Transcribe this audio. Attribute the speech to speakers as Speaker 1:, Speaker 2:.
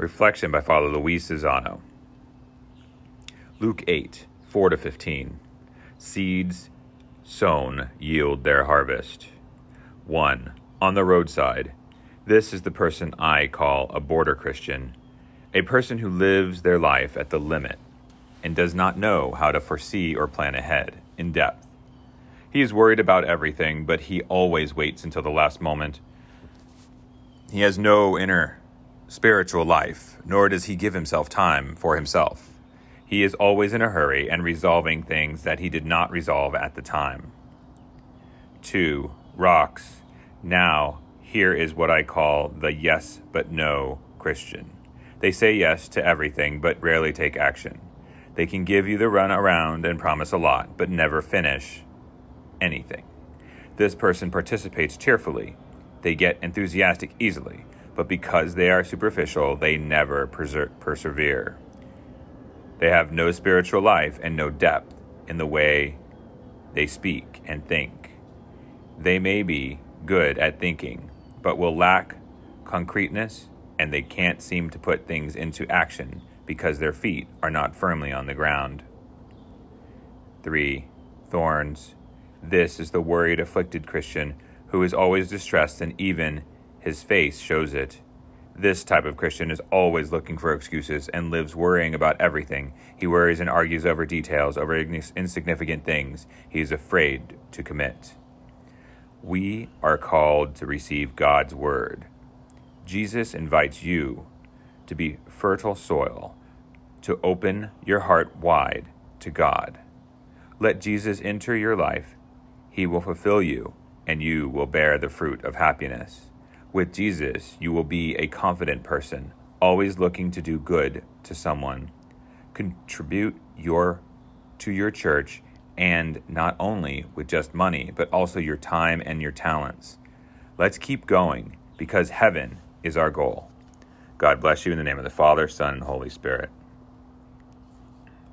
Speaker 1: Reflection by Father Luis Cesano. Luke 8, 4-15. Seeds sown yield their harvest. 1. On the roadside. This is the person I call a border Christian, a person who lives their life at the limit and does not know how to foresee or plan ahead in depth. He is worried about everything, but he always waits until the last moment. He has no inner spiritual life, nor does he give himself time for himself. He is always in a hurry and resolving things that he did not resolve at the time. 2. Rocks. Now, here is what I call the yes but no Christian. They say yes to everything but rarely take action. They can give you the run around and promise a lot, but never finish anything. This person participates cheerfully. They get enthusiastic easily, but because they are superficial, they never persevere. They have no spiritual life and no depth in the way they speak and think. They may be good at thinking, but will lack concreteness, and they can't seem to put things into action because their feet are not firmly on the ground. 3. Thorns. This is the worried, afflicted Christian who is always distressed, and even his face shows it. This type of Christian is always looking for excuses and lives worrying about everything. He worries and argues over details, over insignificant things. He is afraid to commit. We are called to receive God's word. Jesus invites you to be fertile soil, to open your heart wide to God. Let Jesus enter your life. He will fulfill you, and you will bear the fruit of happiness. With Jesus, you will be a confident person, always looking to do good to someone. Contribute to your church, and not only with just money, but also your time and your talents. Let's keep going, because heaven is our goal. God bless you in the name of the Father, Son, and Holy Spirit.